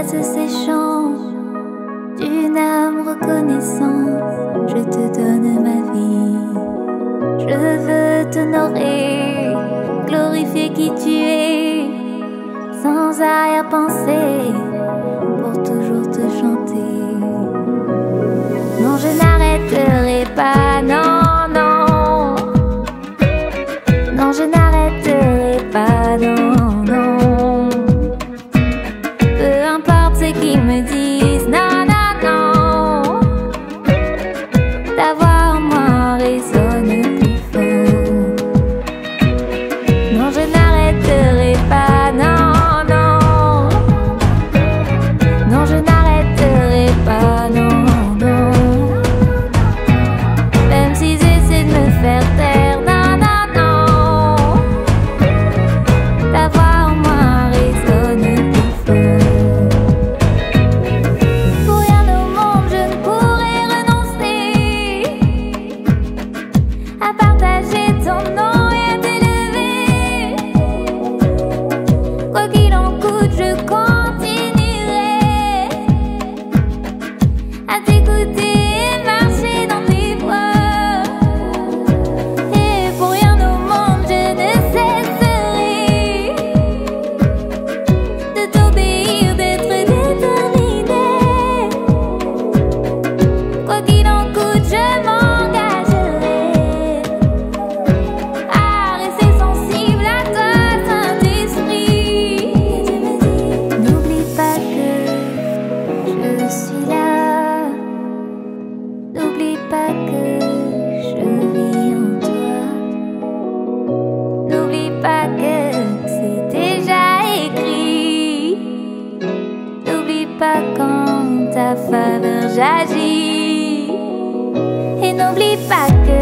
se séchant d'une âme reconnaissante, je te donne ma vie. Je veux t'honorer, glorifier qui tu es, sans arrière-pensée, pour toujours te chanter. Non, je n'arrêterai pas, non, non. Non, je n'arrêterai pas, non, non. Peu importe ce qu'ils me disent, non, non, non. Ta voix en moi résonne plus fort. Non, je n'arrêterai pas, non, non. Non, je n'arrêterai pas, non, non. Même s'ils essaient de me faire taire, non, non, non. Ta voix en moi résonne plus fort. Pour rien au monde je ne pourrais renoncer à partager ton nom et à t'élever. Quoi qu'il en coûte, je continuerai à t'écouter et marcher dans tes voies. Et pour rien au monde je ne cesserai de t'obéir, d'être déterminée. Quoi qu'il en coûte, je m'engagerai à rester sensible à toi, Saint-Esprit. N'oublie pas que je suis là. N'oublie pas que je vis en toi. N'oublie pas que c'est déjà écrit. N'oublie pas qu'en ta faveur j'agis. Et n'oublie pas que